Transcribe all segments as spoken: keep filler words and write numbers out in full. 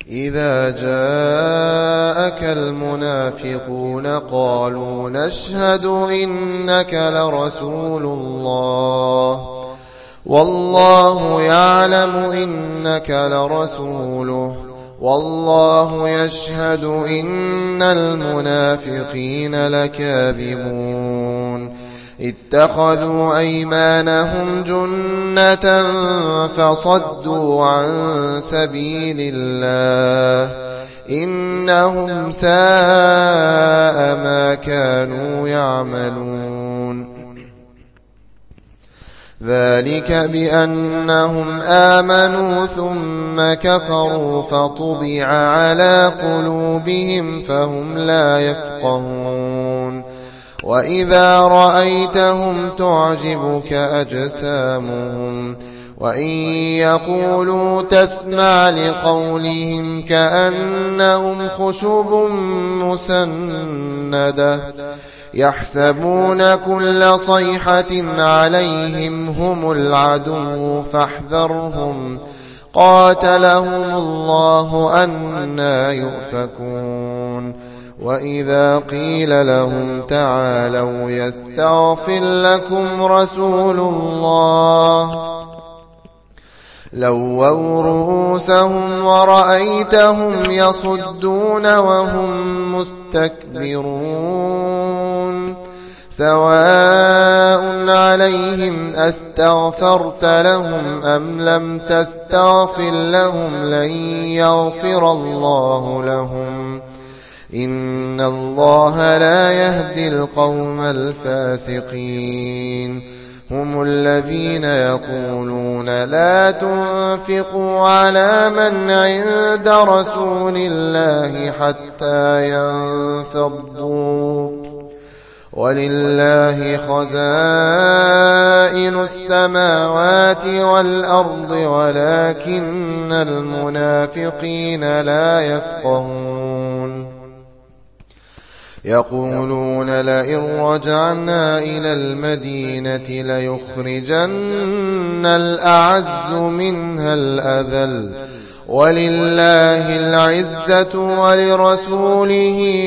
إذا جاءك المنافقون قالوا نشهد إنك لرسول الله والله يعلم إنك لرسوله والله يشهد إن المنافقين لكاذبون اتخذوا أيمانهم جنة فصدوا عن سبيل الله إنهم ساء ما كانوا يعملون ذلك بأنهم آمنوا ثم كفروا فطبع على قلوبهم فهم لا يفقهون وإذا رأيتهم تعجبك أجسامهم وإن يقولوا تسمع لقولهم كأنهم خشب مسندة يحسبون كل صيحة عليهم هم العدو فاحذرهم قاتلهم الله أنى يؤفكون وإذا قيل لهم تعالوا يستغفر لكم رسول الله لووا رؤوسهم ورأيتهم يصدون وهم مستكبرون سواء عليهم أستغفرت لهم أم لم تستغفر لهم لن يغفر الله لهم إن الله لا يهدي القوم الفاسقين هم الذين يقولون لا تنفقوا على من عند رسول الله حتى ينفضوا ولله خزائن السماوات والأرض ولكن المنافقين لا يفقهون يقولون لئن رجعنا إلى المدينة ليخرجن الأعز منها الأذل ولله العزة ولرسوله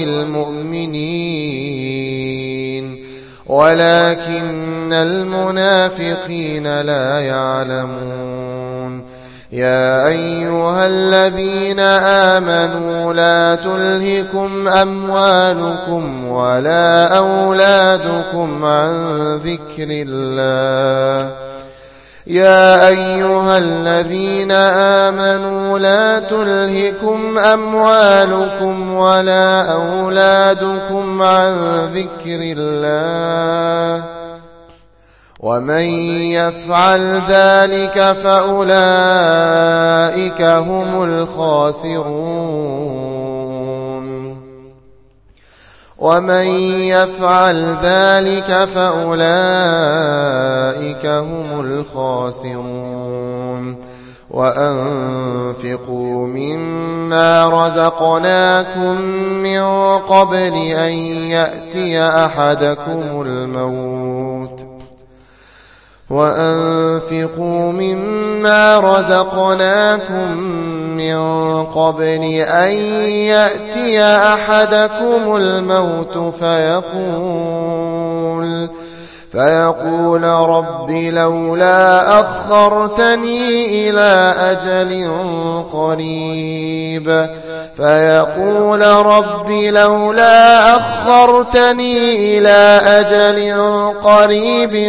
وللمؤمنين ولكن المنافقين لا يعلمون يا أيها الذين آمنوا لا تلهكم أموالكم ولا أولادكم عن ذكر الله يا أيها الذين آمنوا لا تلهكم أموالكم ولا أولادكم عن ذكر الله ومن يفعل ذلك فأولئك هم الخاسرون ومن يفعل ذلك فأولئك هم الخاسرون وأنفقوا مما رزقناكم من قبل أن يأتي أحدكم الموت وأنفقوا مما رزقناكم من قبل أن يأتي أحدكم الموت فيقول فيقول رب لولا أخرتني إلى أجل قريب فيقول رب لولا أخرتني إلى أجل قريب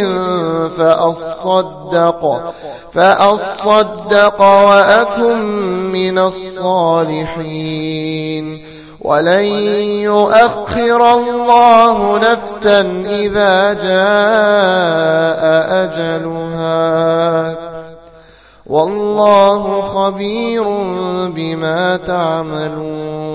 فأصدق فأصدق وأكن من الصالحين ولن يؤخر الله نفسا إذا جاء أجلها والله خبير بما تعملون